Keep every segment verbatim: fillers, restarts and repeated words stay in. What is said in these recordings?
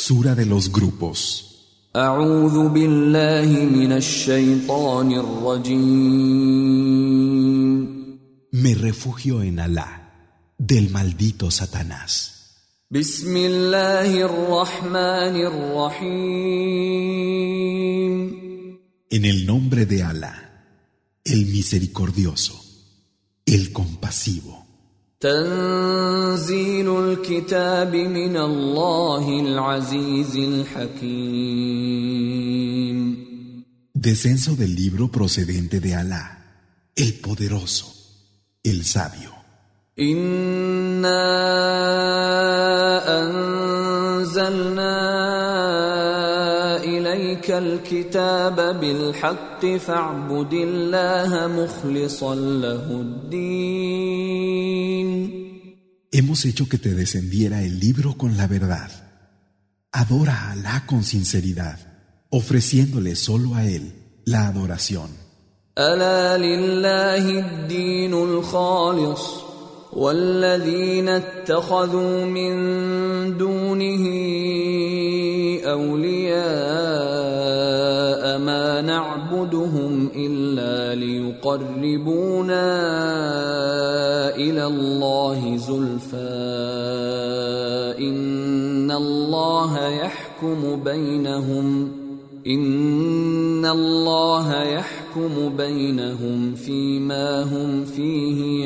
Sura de los grupos. أعوذ بالله من الشيطان الرجيم. Me refugio en Alá, del maldito Satanás. بسم الله الرحمن الرحيم. En el nombre de Alá, el misericordioso, el compasivo. تنزيل الكتاب من الله العزيز الحكيم. Descenso del libro procedente de Alá, el poderoso, el sabio. إنا أنزلنا إليك الكتاب بالحق فاعبد الله مخلصا له الدين. Hemos hecho que te descendiera el libro con la verdad. Adora a Alá con sinceridad, ofreciéndole solo a Él la adoración. ألا لله الدين الخالص والذين اتخذوا من دونه أولياء ما نعبدهم إلا ليقربونا إلى الله زلفى إن الله يحكم بينهم إن الله يحكم بينهم فيما هم فيه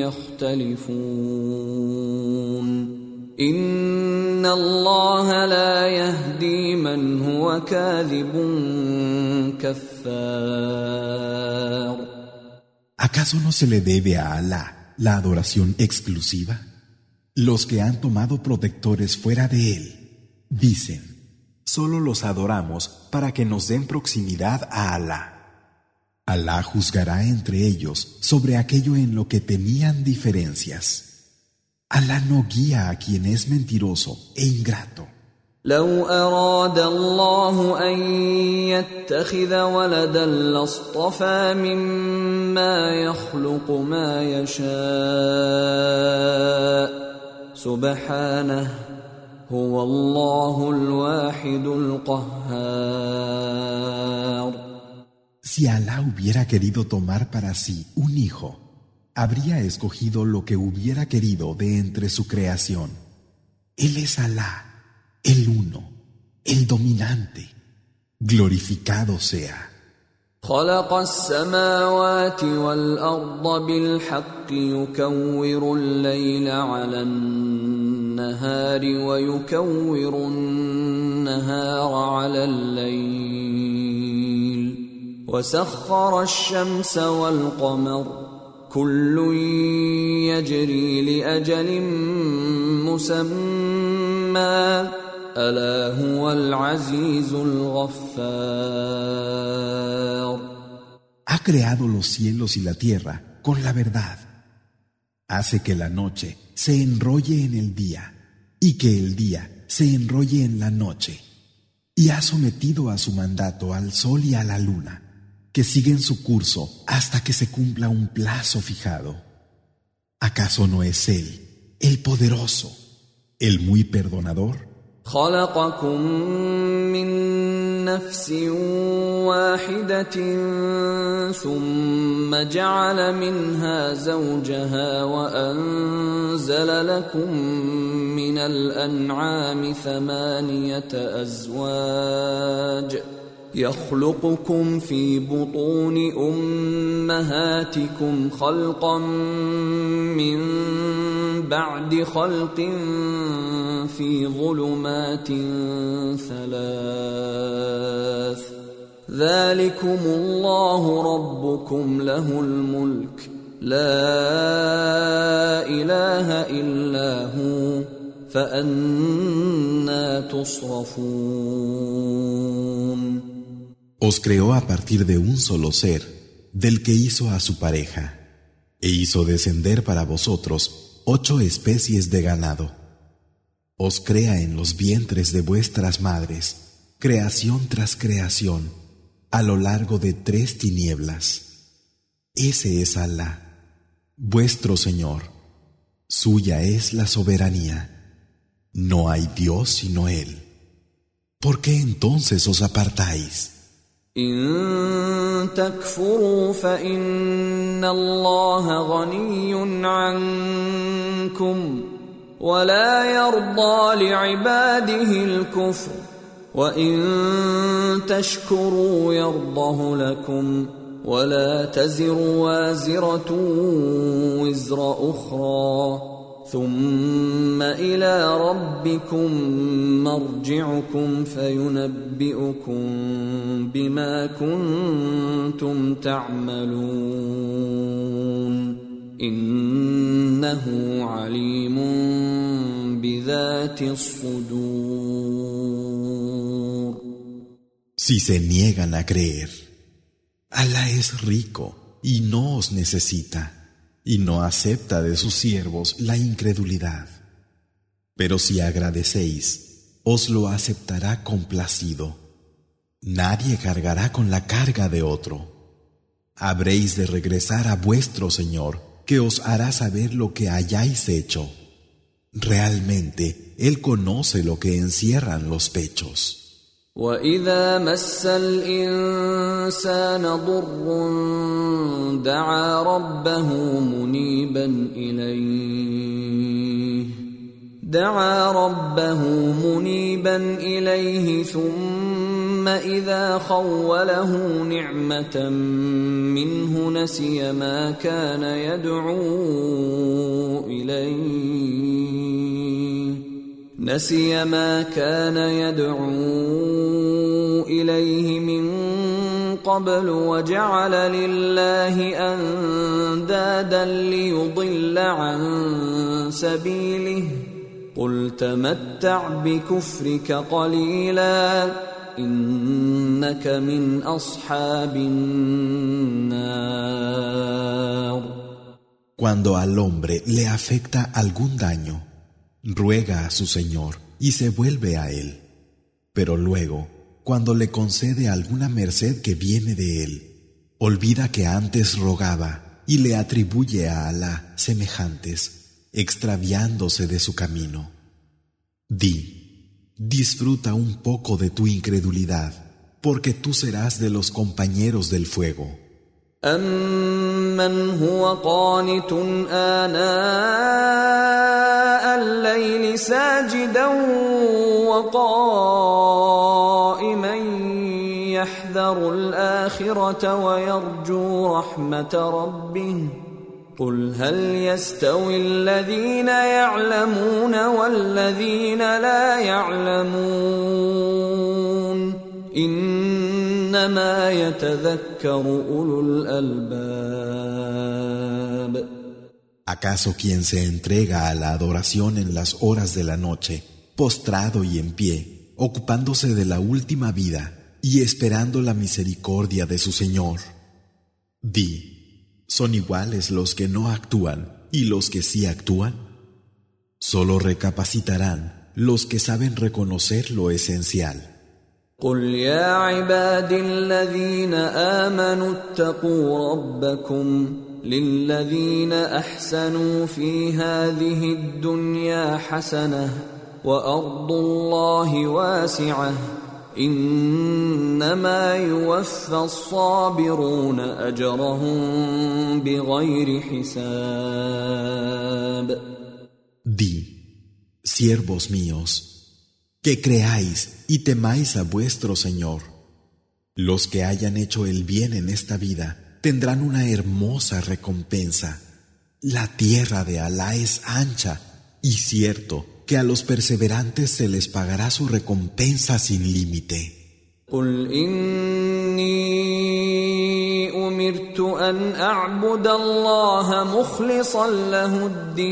يختلفون إن الله لا يهدي من هو كاذب كفار. ¿Acaso no se le debe a Alá la adoración exclusiva? Los que han tomado protectores fuera de Él dicen: solo los adoramos para que nos den proximidad a Alá. Alá juzgará entre ellos sobre aquello en lo que tenían diferencias. Alá no guía a quien es mentiroso e ingrato. لو أراد الله أن يتخذ ولدا لاصطفى مما يخلق ما يشاء سبحانه هو الله الواحد القهار. Si Alá hubiera querido tomar para sí un hijo, habría escogido lo que hubiera querido de entre su creación. Él es Alá, el uno, el dominante. Glorificado sea. خلق السماوات والأرض بالحق يكور الليل على النهار ويكور النهار على الليل وسخر الشمس والقمر كل يجري لأجل مسمى ألا هو العزيز الغفار. Ha creado los cielos y la tierra con la verdad. Hace que la noche se enrolle en el día y que el día se enrolle en la noche. Y ha sometido a su mandato al sol y a la luna, que siguen su curso hasta que se cumpla un plazo fijado. ¿Acaso no es Él, el poderoso, el muy perdonador? خلقكم من نفس واحدة ثم جعل منها زوجها وأنزل لكم من الأنعام ثمانية أزواج يخلقكم في بطون أمهاتكم خلقا من بعد خلق في ظلمات ثلاث ذلكم الله ربكم له الملك لا إله إلا هو فأنى تصرفون. Os creó a partir de un solo ser, del que hizo a su pareja, e hizo descender para vosotros ocho especies de ganado. Os crea en los vientres de vuestras madres, creación tras creación, a lo largo de tres tinieblas. Ese es Alá, vuestro Señor. Suya es la soberanía. No hay Dios sino Él. ¿Por qué entonces os apartáis? إن تكفروا فإن الله غني عنكم ولا يرضى لعباده الكفر وإن تشكروا يرضه لكم ولا تزر وازرة وزر أخرى ثم إلى ربكم مرجعكم فينبئكم بما كنتم تعملون إنه عليم بذات الصدور. Si se niegan a creer, Alá es rico y no os necesita, y no acepta de sus siervos la incredulidad. Pero si agradecéis, os lo aceptará complacido. Nadie cargará con la carga de otro. Habréis de regresar a vuestro Señor, que os hará saber lo que hayáis hecho. Realmente, Él conoce lo que encierran los pechos. وَإِذَا مَسَّ الْإِنسَانَ ضُرٌّ دَعَا رَبَّهُ مُنِيبًا إِلَيْهِ دَعَا رَبَّهُ مُنِيبًا إِلَيْهِ ثُمَّ إِذَا خَوَّلَهُ نِعْمَةً مِّنْهُ نَسِيَ مَا كَانَ يَدْعُو إِلَيْهِ نسي ما كان يدعو إليه من قبل وجعل لله أندادا ليضل عن سبيله قل تمتع بكفرك قليلا إنك من أصحاب النار. Cuando al hombre le afecta algún daño, ruega a su Señor y se vuelve a Él. Pero luego, cuando le concede alguna merced que viene de Él, olvida que antes rogaba y le atribuye a Alá semejantes, extraviándose de su camino. Di, disfruta un poco de tu incredulidad, porque tú serás de los compañeros del fuego. أَمَّنْ هُوَ قَانِتٌ آنَاءَ اللَّيْلِ سَاجِدًا وَقَائِمًا يَحْذَرُ الْآخِرَةَ وَيَرْجُو رَحْمَةَ رَبِّهِ قُلْ هَلْ يَسْتَوِي الَّذِينَ يَعْلَمُونَ وَالَّذِينَ لَا يَعْلَمُونَ إنما يتذكر أولو الألباب. ¿Acaso quien se entrega a la adoración en las horas de la noche, postrado y en pie, ocupándose de la última vida y esperando la misericordia de su Señor? Di, ¿son iguales los que no actúan y los que sí actúan? Solo recapacitarán los que saben reconocer lo esencial. قل يا عبادي الذين آمنوا اتقوا ربكم للذين أحسنوا في هذه الدنيا حسنة وأرض الله واسعة إنما يوفى الصابرون أجرهم بغير حساب. Di, siervos míos, que creáis y temáis a vuestro Señor. Los que hayan hecho el bien en esta vida tendrán una hermosa recompensa. La tierra de Alá es ancha, y cierto que a los perseverantes se les pagará su recompensa sin límite. قل إني أمرت أن أعبد الله مخلصا له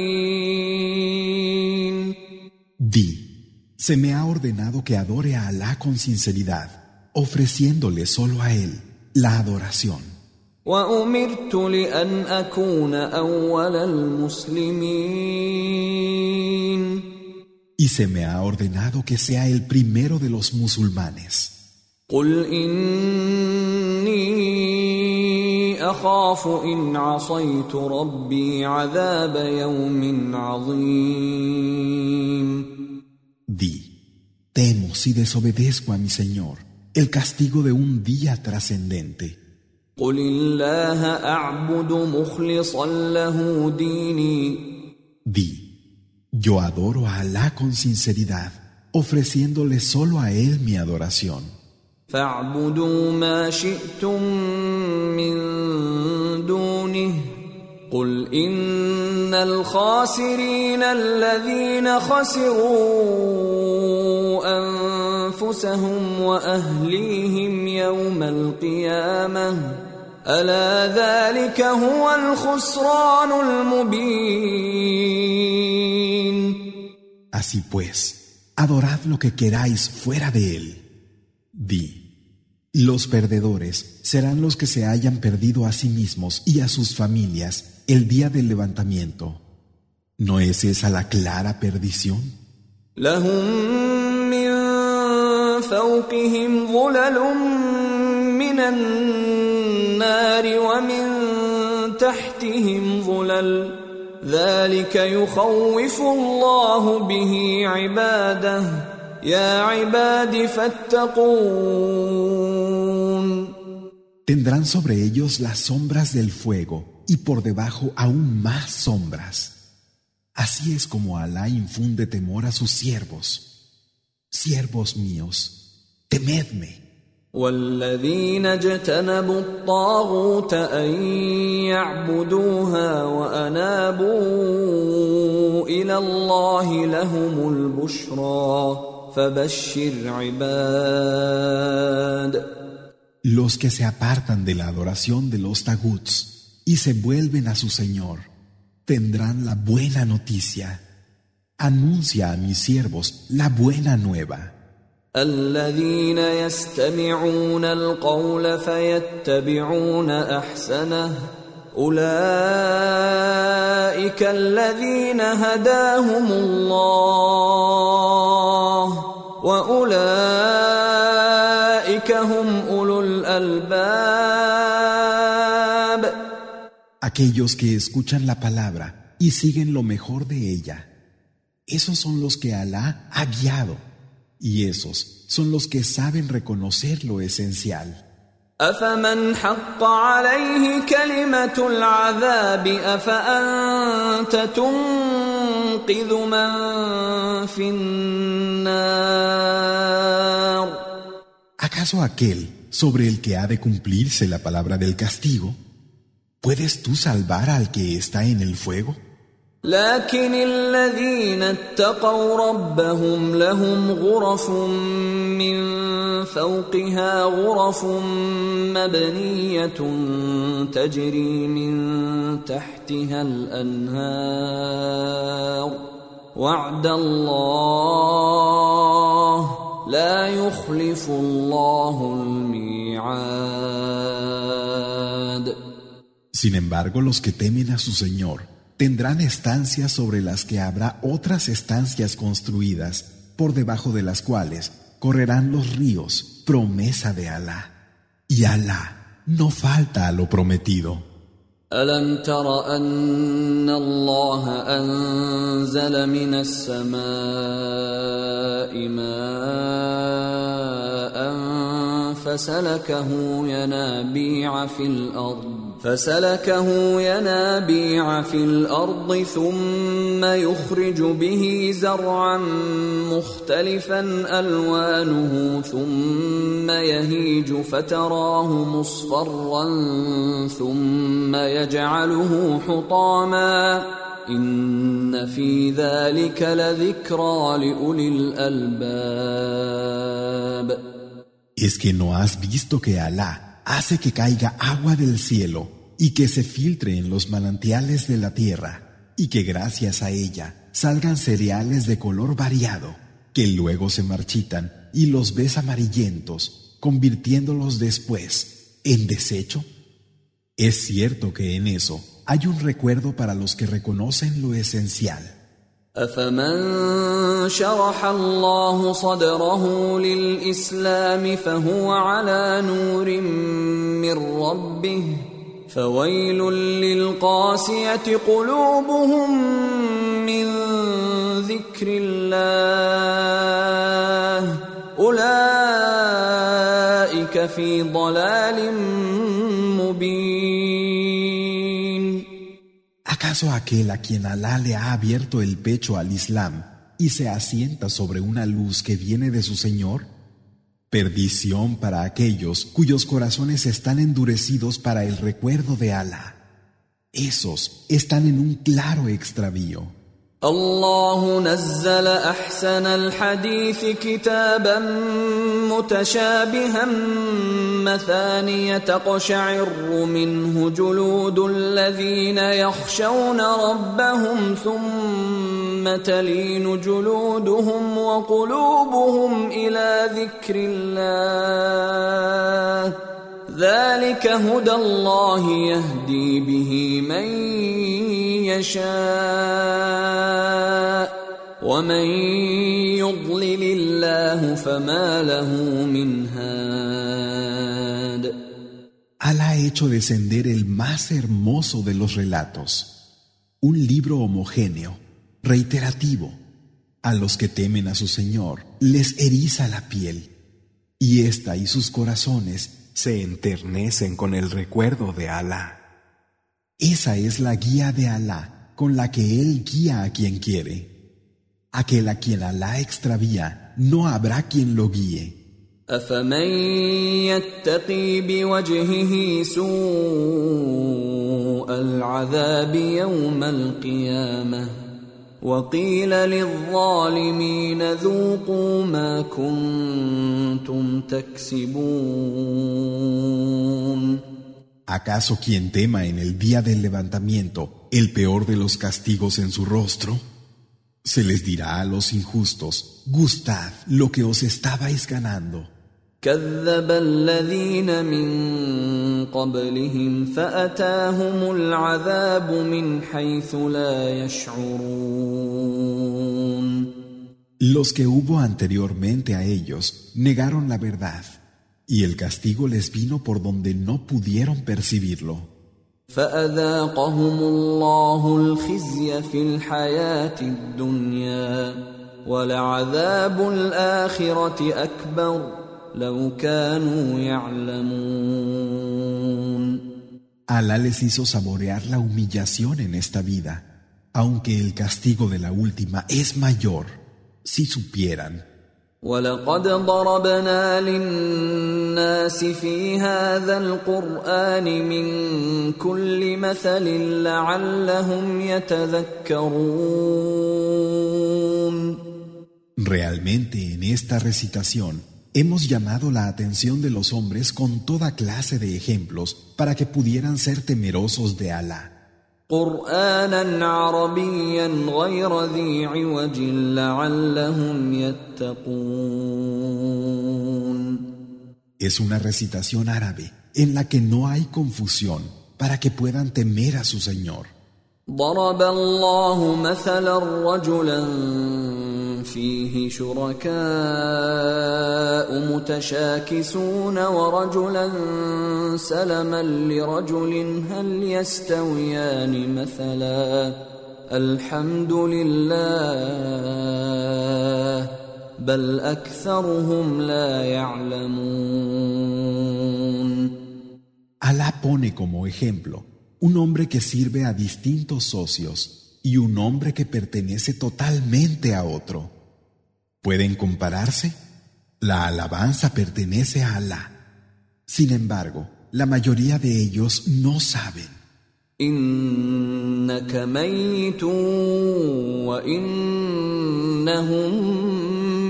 الدين. Di, se me ha ordenado que adore a Alá con sinceridad, ofreciéndole solo a Él la adoración. وأمرت لأن أكون أول المسلمين. Y se me ha ordenado que sea el primero de los musulmanes. قل إني أخاف إن عصيت ربي عذاب يوم عظيم. Di, Temo si desobedezco a mi Señor el castigo de un día trascendente. قل الله أعبد مخلصا له ديني. Di, yo adoro a Alá con sinceridad, ofreciéndole solo a Él mi adoración. فاعبدوا ما شئتم من دونه قل إن الخاسرين الذين خسروا أنفسهم وأهليهم يوم القيامة ألا ذلك هو الخسران المبين. Así pues, adorad lo que queráis fuera de Él. Di, los perdedores serán los que se hayan perdido a sí mismos y a sus familias el día del levantamiento. ¿No es esa la clara perdición? لهم من فوقهم ظلل من النار ومن تحتهم ظلل ذلك يخوف الله به عباده يا عباد فاتقون. Tendrán sobre ellos las sombras del fuego y por debajo aún más sombras. Así es como Alá infunde temor a sus siervos. Siervos míos, temedme. والذين اجتنبوا الطاغوت أن يعبدوها وأنابوا إلى الله لهم البشرى فبشر عباد. Los que se apartan de la adoración de los taguts y se vuelven a su Señor tendrán la buena noticia. Anuncia a mis siervos la buena nueva. الذين يستمعون القول فيتبعون أحسنه أولئك الذين هداهم الله وأولئك هم أولو الألباب. Aquellos que escuchan la palabra y siguen lo mejor de ella, esos son los que Alá ha guiado. Y esos son los que saben reconocer lo esencial. أفمن حق عليه كلمة العذاب أفأنت تنقذ من في النار. ¿Acaso aquel sobre el que ha de cumplirse la palabra del castigo, puedes tú salvar al que está en el fuego? لكن الذين اتقوا ربهم لهم غرف من فوقها غرف مبنية تجري من تحتها الأنهار وعد الله لا يخلف الله الميعاد. Sin embargo, los que temen a su Señor tendrán estancias sobre las que habrá otras estancias construidas, por debajo de las cuales correrán los ríos, promesa de Alá. Y Alá no falta a lo prometido. ألم تر أن الله أنزل من السماء ماء فسلكه ينابيع في الأرض فسلكه ينابيع في الأرض ثم يخرج به زرعا مختلفا ألوانه ثم يهيج فتراه مصفرا ثم يجعله حطاما إن في ذلك لذكرى لأولي الألباب. ¿Es que no has visto que Alá hace que caiga agua del cielo y que se filtre en los manantiales de la tierra, y que gracias a ella salgan cereales de color variado, que luego se marchitan y los ves amarillentos, convirtiéndolos después en desecho? Es cierto que en eso hay un recuerdo para los que reconocen lo esencial. أفمن شرح الله صدره للإسلام فهو على نور من ربه فويل للقاسية قلوبهم من ذكر الله أولئك في ضلال مبين. ¿Acaso aquel a quien Alá le ha abierto el pecho al Islam y se asienta sobre una luz que viene de su Señor? Perdición para aquellos cuyos corazones están endurecidos para el recuerdo de Alá. Esos están en un claro extravío. الله نزل أحسن الحديث كتابا متشابها مثانية تقشعر منه جلود الذين يخشون ربهم ثم تلين جلودهم وقلوبهم إلى ذكر الله ذلك هدى الله يهدي به من يشاء ومن يضلل الله فما له من هاد. Alá ha hecho descender el más hermoso de los relatos, un libro homogéneo, reiterativo. A los que temen a su Señor les eriza la piel, y ésta y sus corazones se enternecen con el recuerdo de Alá. Esa es la guía de Alá con la que Él guía a quien quiere. Aquel a quien Alá extravía, no habrá quien lo guíe. أفمن يتقي بوجهه سوء العذاب يوم القيامة وقيل للظالمين ذوقوا ما كنتم تكسبون. ¿Acaso quien tema en el día del levantamiento el peor de los castigos en su rostro? Se les dirá a los injustos, gustad lo que os estabais ganando. كذب الذين من قبلهم فأتاهم العذاب من حيث لا يشعرون. Los que hubo anteriormente a ellos negaron la verdad, y el castigo les vino por donde no pudieron percibirlo. فأذاقهم الله الخزي في الحياة الدنيا ولعذاب الآخرة أكبر لو كانوا يعلمون. Alá les hizo saborear la humillación en esta vida, aunque el castigo de la última es mayor, si supieran. وَلَقَدْ ضَرَبْنَا لِلنَّاسِ فِي هَذَا الْقُرْآنِ مِنْ كُلِّ مَثَلٍ لَعَلَّهُمْ يَتَذَكَّرُونَ. Realmente en esta recitación hemos llamado la atención de los hombres con toda clase de ejemplos para que pudieran ser temerosos de Alá. قرآنا عربيا غير ذي عوج لعلهم يتقون. Es una recitación árabe en la que no hay confusión para que puedan temer a su Señor. ضرب الله مثلا رجلا فيه شركاء متشاكسون ورجلا سلما لرجل هل يستويان مثلا الحمد لله بل أكثرهم لا يعلمون. Alá pone como ejemplo un hombre que sirve a distintos socios y un hombre que pertenece totalmente a otro. ¿Pueden compararse? La alabanza pertenece a Alá. Sin embargo, la mayoría de ellos no saben. إنك ميت وإنهم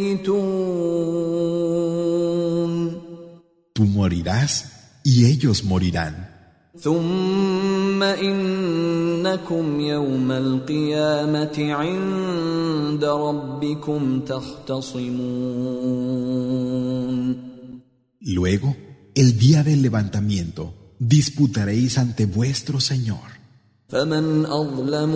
ميتون. Tú morirás y ellos morirán. ثم إنكم يوم القيامة عند ربكم تختصمون. Luego, el día del levantamiento, disputaréis ante vuestro Señor. فمن أظلم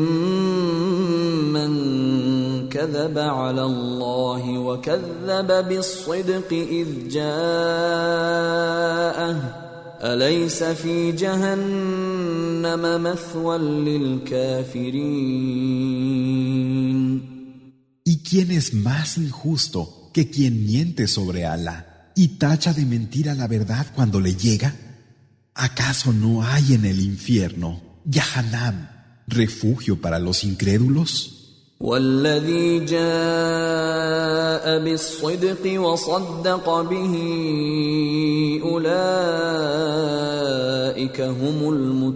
ممن كذب على الله وكذب بالصدق إذ جاءه أليس في جهنم جهنم مثوى للكافرين. ¿Y quién es más injusto que quien miente sobre Alá y tacha de mentira la verdad cuando le llega? ¿Acaso no hay en el infierno, Yahanam, refugio para los incrédulos? والذي جاء بالصدق وصدق به أولئك هم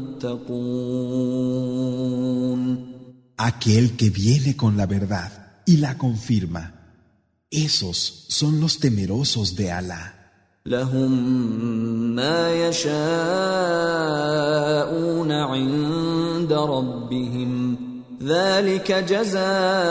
المتقون. Aquel que viene con la verdad y la confirma, esos son los temerosos de Alá. لهم ما يشاءون عند ربهم ذلك جزاء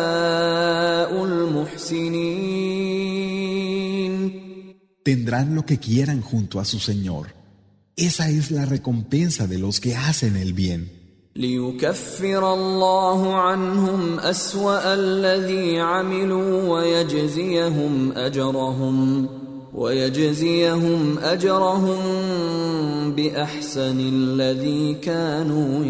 المحسنين. Tendrán lo que quieran junto a su Señor. Esa es la recompensa de los que hacen el bien. ليكفر الله عنهم أسوأ الذي عملوا ويجزيهم أجرهم ويجزيهم أجرهم بأحسن الذي كانوا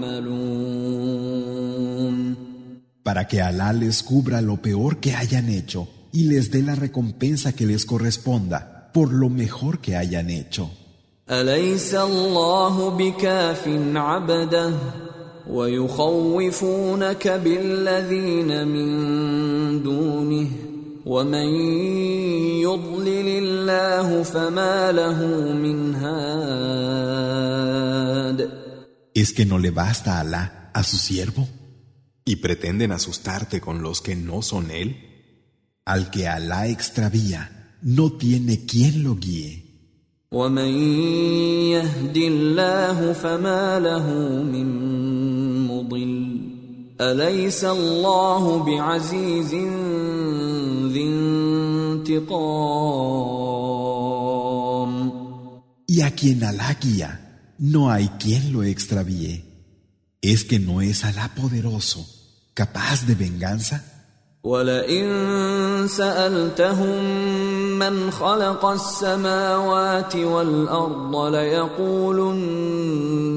يعملون. Para que Alá les cubra lo peor que hayan hecho y les dé la recompensa que les corresponda por lo mejor que hayan hecho. أليس الله بكاف عبده ويخوفونك بالذين من دونه ومن يضلل الله فما له من هاد. ¿Es que no le basta a Alá a su siervo? ¿Y pretenden asustarte con los que no son él? Al que Alá extravía, no tiene quien lo guíe. ومن يهد الله فما له من مضل أليس الله بعزيز ذي انتقام. Y a quien Alá guía, no hay quien lo extravíe. ¿Es que no es Alá poderoso, capaz de venganza? ولئن سألتهم من خلق السماوات والأرض ليقولن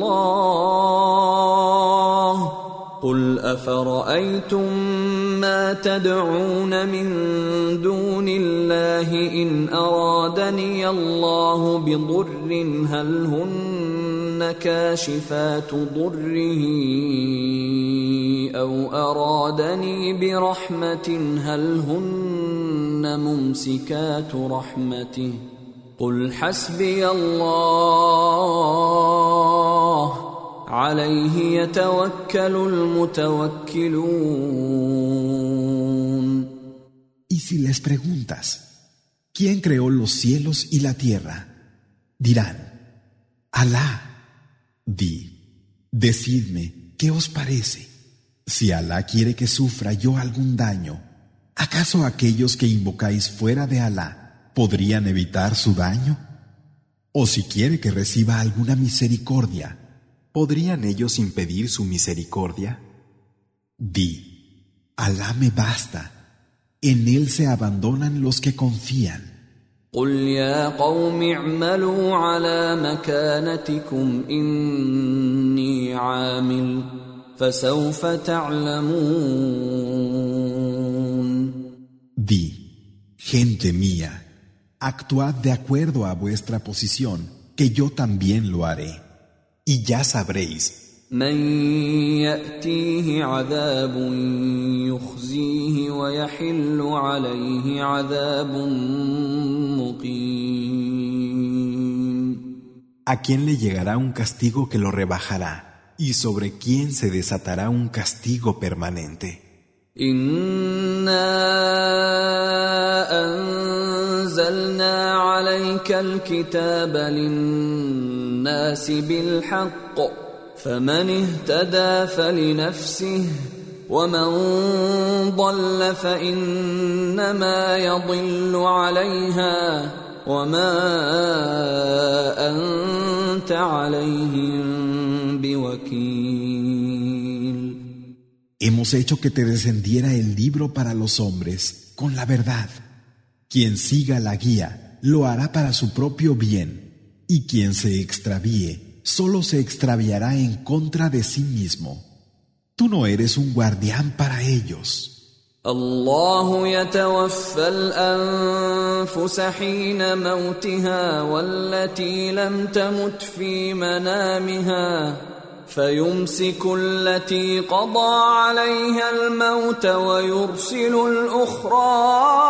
الله قل أفرأيتم ما تدعون من دون الله إن أرادني الله بضر هل هن كاشفات ضره أو أرادني برحمة هل هن ممسكات رحمته قل حسبي الله عليه يتوكل المتوكلون. Y si les preguntas, ¿quién creó los cielos y la tierra? Dirán, Alá. Di, decidme, ¿qué os parece? Si Alá quiere que sufra yo algún daño, ¿acaso aquellos que invocáis fuera de Alá podrían evitar su daño? O si quiere que reciba alguna misericordia, ¿podrían ellos impedir su misericordia? Di, Alá me basta, en Él se abandonan los que confían. قل يا قوم اعملوا على مكانتكم إني عامل فسوف تعلمون. Di, gente mía, actuad de acuerdo a vuestra posición, que yo también lo haré, y ya sabréis. من يأتيه عذاب يخزيه ويحل عليه عذاب مقيم. ¿A quién le llegará un castigo que lo rebajará y sobre quién se desatará un castigo permanente? إنا أنزلنا عليك الكتاب للناس بالحق فمن اهتدى فلنفسه ومن ضل فإنما يضل عليها وما أنت عليهم بوكيل. Hemos hecho que te descendiera el libro para los hombres con la verdad. Quien siga la guía lo hará para su propio bien, y quien se extravíe solo se extraviará en contra de sí mismo. Tú no eres un guardián para ellos. الله يتوفى الأنفس حين موتها والتي لم تمت في منامها فيمسك التي قضى عليها الموت ويرسل الأخرى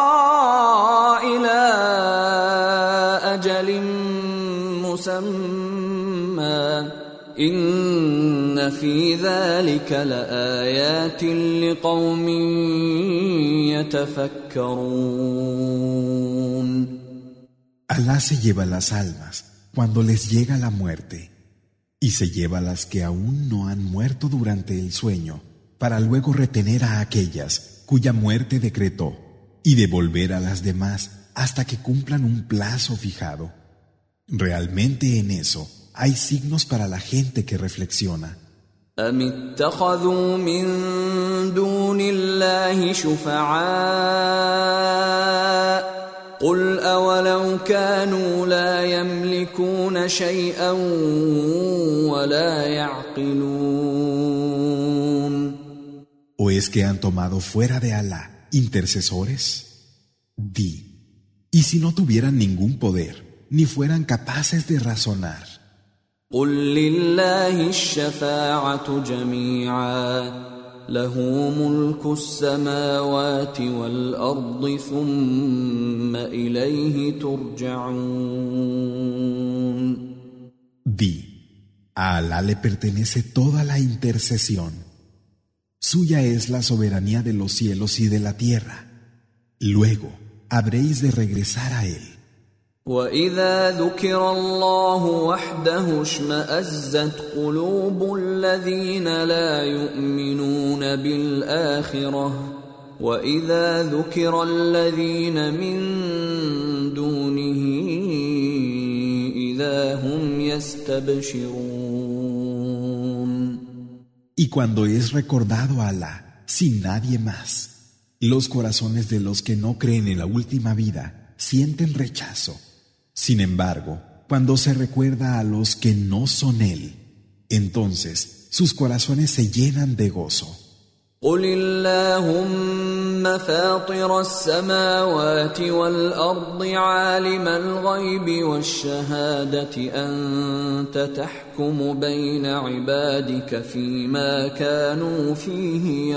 إلى أجل مسمى إن في ذلك لآيات لقوم يتفكرون. Alá se lleva las almas cuando les llega la muerte y se lleva las que aún no han muerto durante el sueño para luego retener a aquellas cuya muerte decretó y devolver a las demás hasta que cumplan un plazo fijado. Realmente en eso hay signos para la gente que reflexiona. أم اتخذوا من دون الله شفعاء قل أولو كانوا لا يملكون شيئا ولا يعقلون. ¿O es que han tomado fuera de Alá intercesores? Di, ¿y si no tuvieran ningún poder, ni fueran capaces de razonar? قل لله الشفاعة جميعا له ملك السماوات والأرض ثم إليه ترجعون. Di, a Alá le pertenece toda la intercesión. Suya es la soberanía de los cielos y de la tierra. Luego habréis de regresar a él. وَإِذَا ذُكِرَ اللَّهُ وَحْدَهُ اشْمَأَزَّتْ قُلُوبُ الَّذِينَ لَا يُؤْمِنُونَ بِالْآخِرَةِ وَإِذَا ذُكِرَ الَّذِينَ مِن دُونِهِ إِذَا هُمْ يَسْتَبْشِرُونَ. Y cuando es recordado a Alá, sin nadie más, los corazones de los que no creen en la última vida sienten rechazo. Sin embargo, cuando se recuerda a los que no son Él, entonces sus corazones se llenan de gozo. قل اللهم فاطر السماوات والأرض عالم الغيب والشهادة أنت تحكم بين عبادك فيما كانوا فيه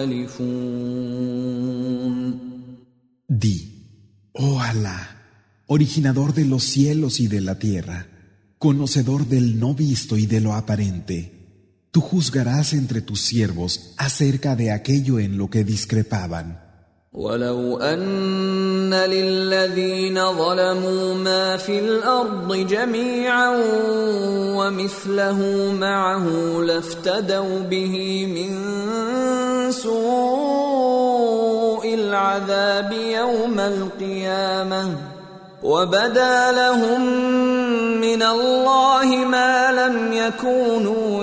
يختلفون. Di, oh Alá, originador de los cielos y de la tierra, conocedor del no visto y de lo aparente, tú juzgarás entre tus siervos acerca de aquello en lo que discrepaban. ولو أن للذين ظلموا ما في الأرض جميعا ومثله معه لافتدوا به من سوء العذاب يوم القيامة وبدا لهم من الله ما لم يكونوا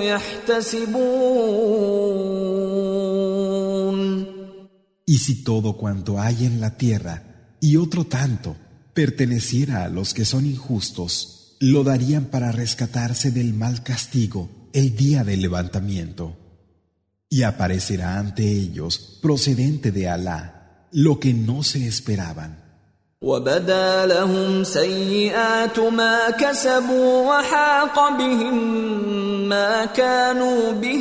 يحتسبون. Y si todo cuanto hay en la tierra y otro tanto perteneciera a los que son injustos, lo darían para rescatarse del mal castigo el día del levantamiento. Y aparecerá ante ellos, procedente de Alá, lo que no se esperaban. وَبَدَا لَهُمْ سَيِّئَاتُ مَا كَسَبُوا وَحَاقَ بِهِم مَّا كَانُوا بِهِ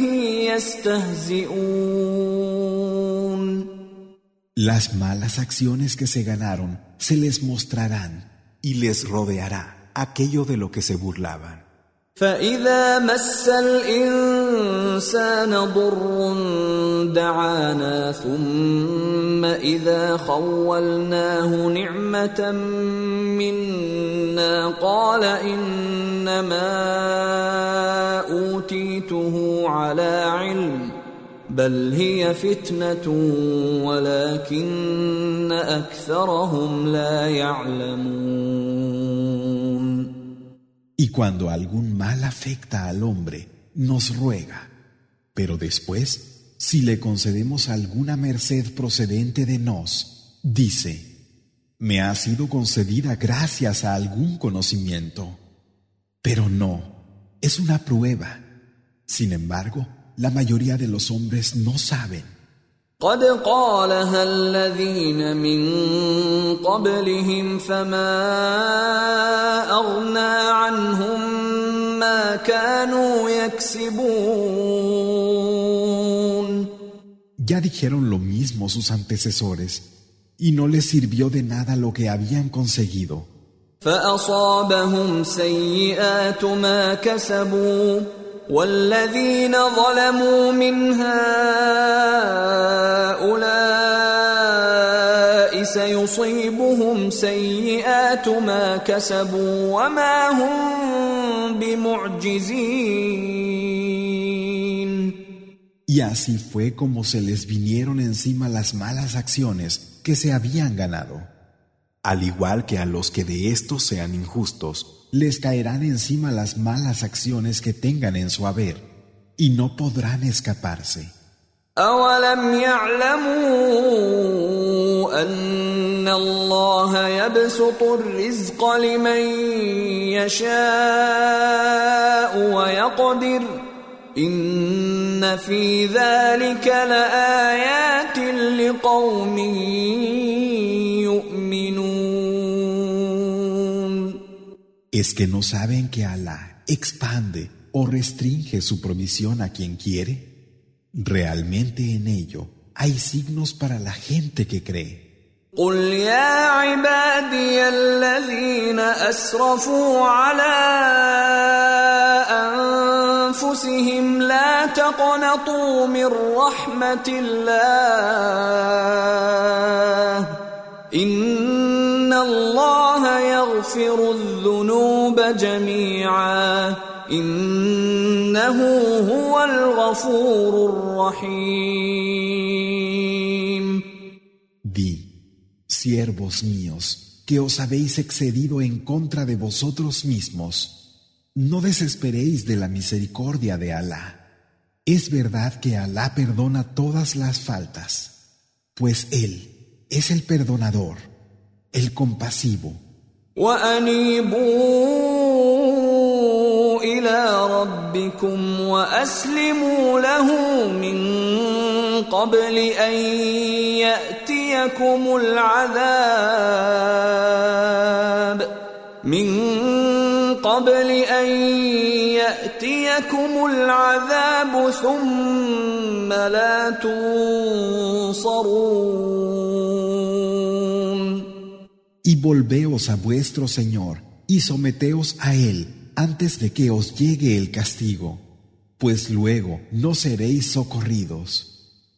يَسْتَهْزِئُونَ. Las malas acciones que se ganaron se les mostrarán y les rodeará aquello de lo que se burlaban. فَإِذَا مَسَّ الْإِنسَانَ ضُرٌّ دَعَانَا ثُمَّ إِذَا خَوَّلْنَاهُ نِعْمَةً مِنَّا قَالَ إِنَّمَا أُوتِيتُهُ عَلَى عِلْمٍ بَلْ هِيَ فِتْنَةٌ وَلَكِنَّ أَكْثَرَهُمْ لَا يَعْلَمُونَ. Y cuando algún mal afecta al hombre, nos ruega. Pero después, si le concedemos alguna merced procedente de nos, dice, me ha sido concedida gracias a algún conocimiento. Pero no, es una prueba. Sin embargo, la mayoría de los hombres no saben. قد قالها الذين من قبلهم فما أغنى عنهم ما كانوا يكسبون. Ya dijeron lo mismo sus antecesores, y no les sirvió de nada lo que habían conseguido. فأصابهم سيئات ما كسبوا والذين ظلموا من هؤلاء سيصيبهم سيئات ما كسبوا وما هم بمعجزين. Y así fue como se les vinieron encima las malas acciones que se habían ganado. Al igual que a los que de estos sean injustos, les caerán encima las malas acciones que tengan en su haber, y no podrán escaparse. أَوَلَمْ يَعْلَمُوا أَنَّ اللَّهَ يَبْسُطُ الرِّزْقَ لِمَن يَشَاءُ وَيَقْدِرُ إِنَّ فِي ذَلِكَ لَآيَاتٍ لِقَوْمٍ يُؤْمِنُونَ. ¿Es que no saben que Alá expande o restringe su provisión a quien quiere? Realmente en ello hay signos para la gente que cree. قل يا عبادي الذين أسرفوا على أنفسهم لا تقنطوا من رحمة الله إن الله يغفر الذنوب جميعا إنه هو الغفور الرحيم. Di, siervos míos, que os habéis excedido en contra de vosotros mismos, no desesperéis de la misericordia de Alá. Es verdad que Alá perdona todas las faltas, pues Él es el perdonador, el compasivo. وَأَنِيبُوا إِلَى رَبِّكُمْ وَأَسْلِمُوا لَهُ مِن قَبْلِ أَن يَأْتِيَكُمُ الْعَذَابُ مِن قَبْلِ أَن يَأْتِيَكُمُ الْعَذَابُ ثُمَّ لَا تُنصَرُونَ. Y volveos a vuestro Señor y someteos a Él antes de que os llegue el castigo, pues luego no seréis socorridos.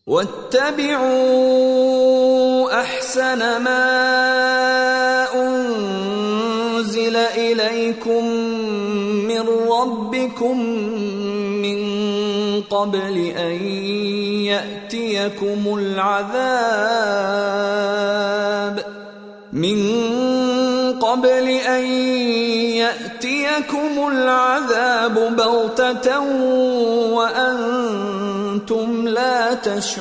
واتبعوا أحسن ما أنزل إليكم من ربكم من قبل أن يأتيكم العذاب من قبل أن يأتيكم العذاب بغتة وأنتم لا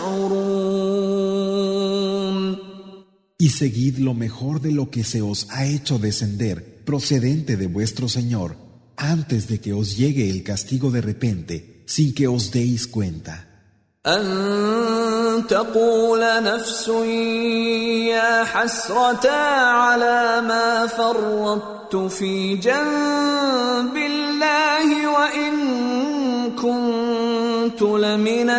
تشعرون. Y seguid lo mejor de lo que se os ha hecho descender procedente de vuestro Señor antes de que os llegue el castigo de repente sin que os deis cuenta. أن تقول نفس يا حسرة على ما فرطت في جنب الله وإن كنت لمن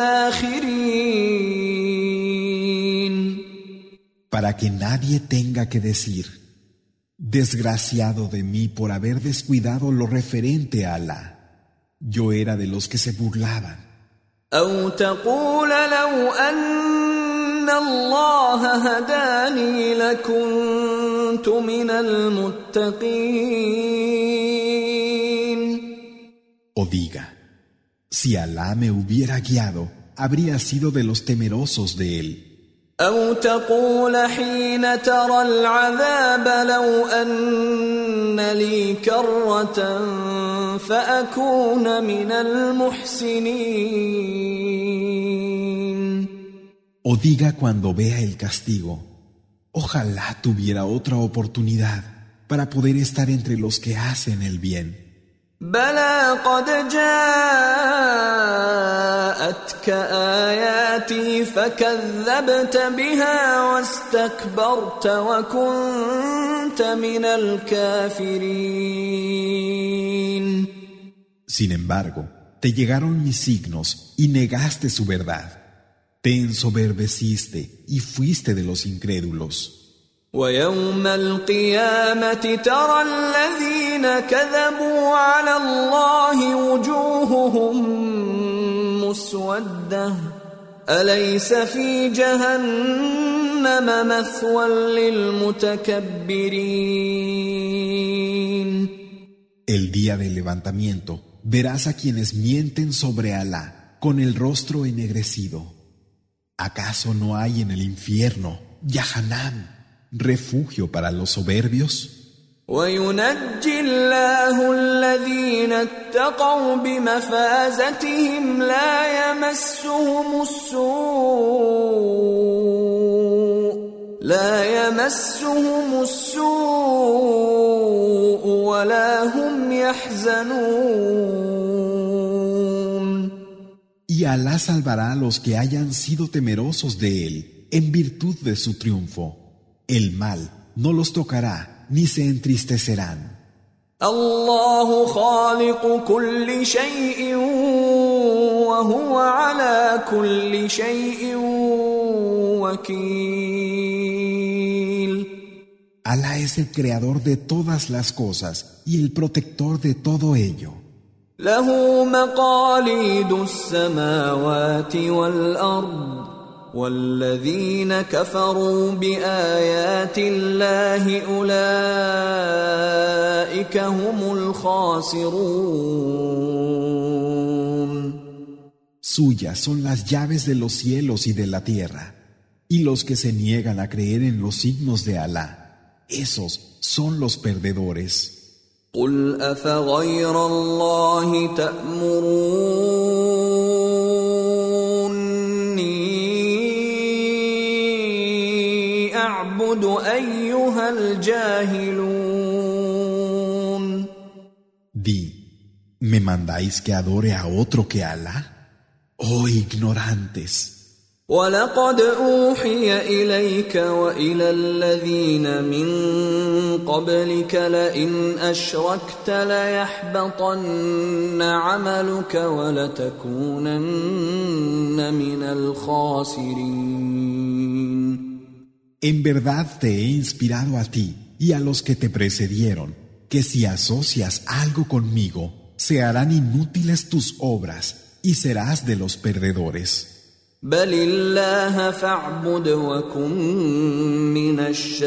الساخرين. Para que nadie tenga que decir, desgraciado de mí por haber descuidado lo referente a Alá. Yo era de los que se burlaban. أو تقول لو أن الله هداني لكنت من المتقين. O diga, si Alá me hubiera guiado, habría sido de los temerosos de él. أو تقول حين ترى العذاب لو أن لي كرة فأكون من المحسنين. O diga cuando vea el castigo, ojalá tuviera otra oportunidad para poder estar entre los que hacen el bien. بلى قد جاءتك آياتي فكذبت بها واستكبرت وكنت من الكافرين. Sin embargo, te llegaron mis signos y negaste su verdad. Te ensoberbeciste y fuiste de los incrédulos. ويوم القيامة ترى الذين كذبوا على الله وجوههم مسودة أليس في جهنم مثوى للمتكبرين. El día del levantamiento verás a quienes mienten sobre Alá con el rostro ennegrecido. ¿Acaso no hay en el infierno, Yahanam, refugio para los soberbios? وينجي الله الذين اتقوا بمفازتهم لا يمسهم السوء لا يمسهم السوء ولا هم يحزنون. Y Alá salvará a los que hayan sido temerosos de él en virtud de su triunfo. El mal no los tocará ni se entristecerán. الله خالق كل شيء وهو على كل شيء وكيل. Alá es el creador de todas las cosas y el protector de todo ello. له مقاليد السماوات والأرض والذين كفروا بآيات الله أولئك هم الخاسرون. Suyas son las llaves de los cielos y de la tierra, y los que se niegan a creer en los signos de Alá, esos son los perdedores. قل أفغير الله تأمروني أعبد أيها الجاهلون. Di, ¿me mandáis que adore a otro que Alá? Oh ignorantes. ولقد أوحي إليك وإلى الذين من قبلك لئن أشركت ليحبطن عملك ولتكونن من الخاسرين. En verdad te he inspirado a ti y a los que te precedieron, que si asocias algo conmigo, se harán inútiles tus obras y serás de los perdedores. بل الله فاعبد وكن من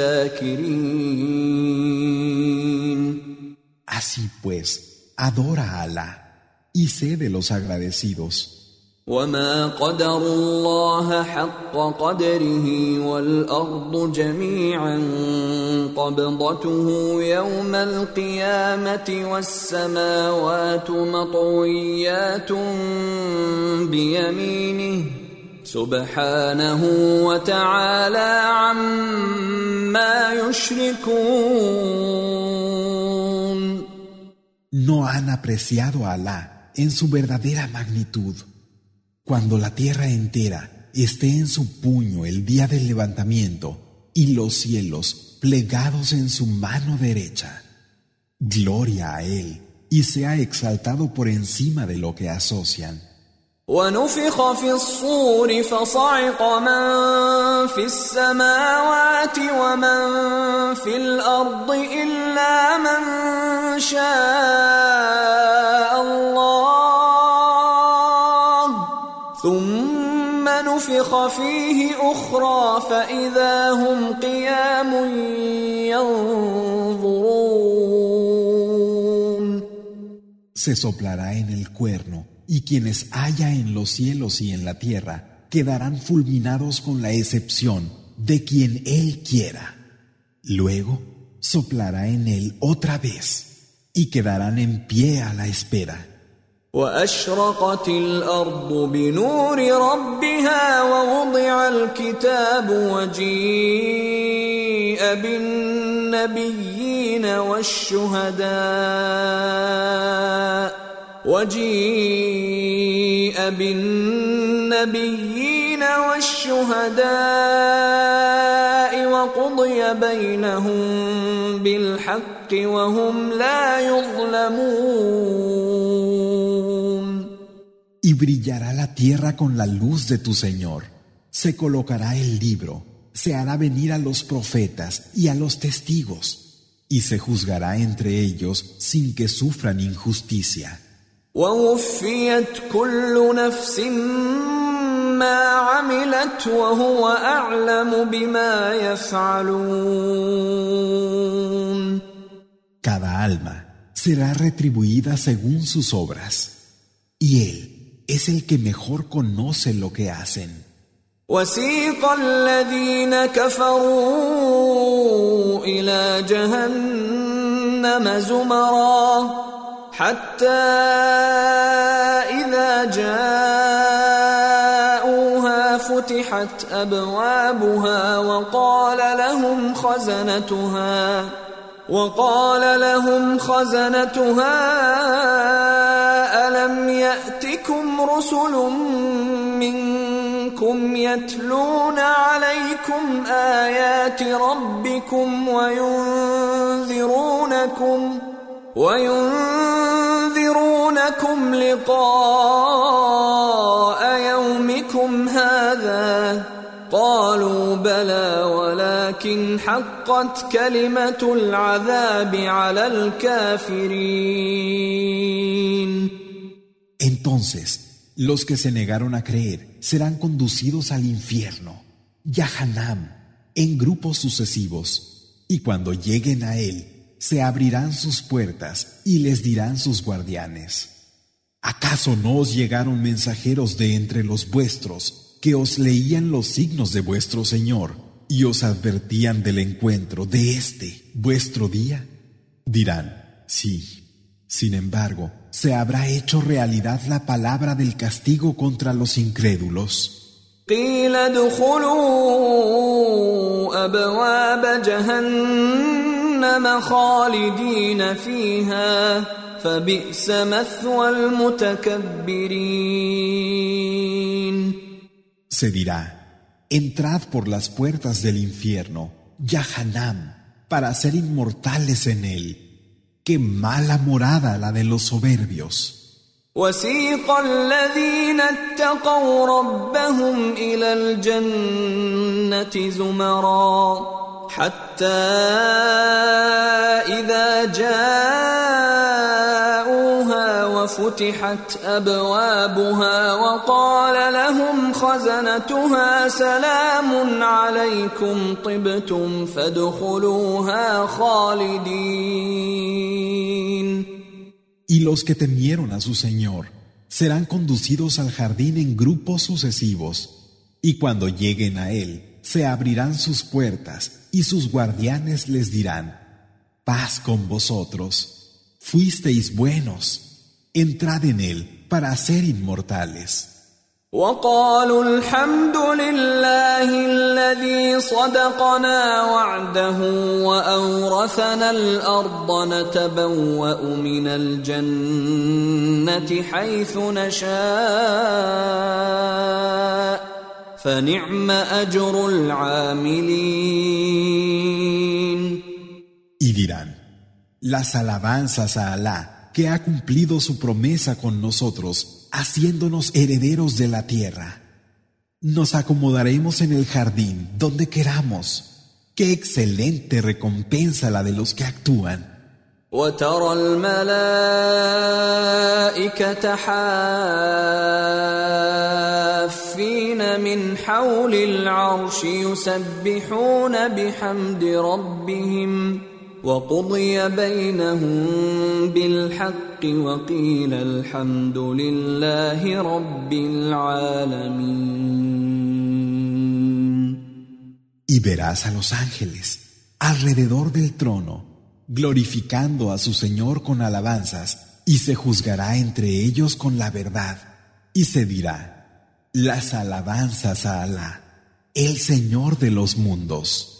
الشاكرين. Así pues, adora a Alá y sé de los agradecidos. وما قدروا الله حق قدره والأرض جميعا قبضته يوم القيامة والسماوات مطويات بيمينه سبحانه وتعالى عما يشركون. No han apreciado a Alá en su verdadera magnitud. Cuando la tierra entera esté en su puño el día del levantamiento y los cielos plegados en su mano derecha, gloria a Él y sea exaltado por encima de lo que asocian. ونفخ في الصور فصعق من في السماوات ومن في الأرض إلا من شاء الله ثم نفخ فيه أخرى فإذا هم قيام ينظرون. Se soplará en el cuerno y quienes haya en los cielos y en la tierra quedarán fulminados con la excepción de quien Él quiera. Luego soplará en él otra vez y quedarán en pie a la espera. وأشرقت الأرض بنور ربها ووضع الكتاب وجيء بالنبيين النبيين والشهداء وجيء بالنبيين والشهداء وقضي بينهم بالحق وهم لا يظلمون. Y brillará la tierra con la luz de tu Señor. Se colocará el libro, se hará venir a los profetas y a los testigos, y se juzgará entre ellos sin que sufran injusticia. ووفيت كل نفس ما عملت وهو أعلم بما يفعلون. Cada alma será retribuida según sus obras, y Él es el que mejor conoce lo que hacen. وسيق الذين كفروا إلى جهنم زمرا حتى إذا جاءوها فتحت أبوابها وقال لهم خزنتها وقال لهم خزنتها ألم يأتكم رسل منكم يتلون عليكم آيات ربكم وينذرونكم وينذرونكم لقاء يومكم هذا قالوا بلى ولكن حقت كلمة العذاب على الكافرين. Entonces, los que se negaron a creer serán conducidos al infierno, Yahanam, en grupos sucesivos, y cuando lleguen a él, se abrirán sus puertas y les dirán sus guardianes: ¿acaso no os llegaron mensajeros de entre los vuestros que os leían los signos de vuestro Señor y os advertían del encuentro de este, vuestro día? Dirán: sí. Sin embargo, se habrá hecho realidad la palabra del castigo contra los incrédulos. قيل ادخلوا أبواب جهنم خالدين فيها فبئس مثوى المتكبرين. Se dirá: entrad por las puertas del infierno, Yahanam, para ser inmortales en él. ¡Qué mala morada la de los soberbios! وسيق الذين اتقوا ربهم إلى الجنة زمرا حتى إذا جاءوها وفتحت أبوابها وقال لهم خزنتها سلام عليكم طبتم فادخلوها خالدين. Y los que temieron a su Señor serán conducidos al jardín en grupos sucesivos, y cuando lleguen a él, se abrirán sus puertas y sus guardianes les dirán: paz con vosotros, fuisteis buenos, entrad en él para ser inmortales. وقالوا الحمد لله الذي صدقنا وعده وأورثنا الأرض نتبوأ من الجنة حيث نشاء فنعم أجر العاملين. Y dirán: las alabanzas a Alá, que ha cumplido su promesa con nosotros, haciéndonos herederos de la tierra. Nos acomodaremos en el jardín donde queramos. ¡Qué excelente recompensa la de los que actúan! وترى الملائكة حافين من حول العرش يسبحون بحمد ربهم وقضي بينهم بالحق وقيل الحمد لله رب العالمين. Y verás a los ángeles alrededor del trono, glorificando a su Señor con alabanzas, y se juzgará entre ellos con la verdad, y se dirá: las alabanzas a Alá, el Señor de los mundos.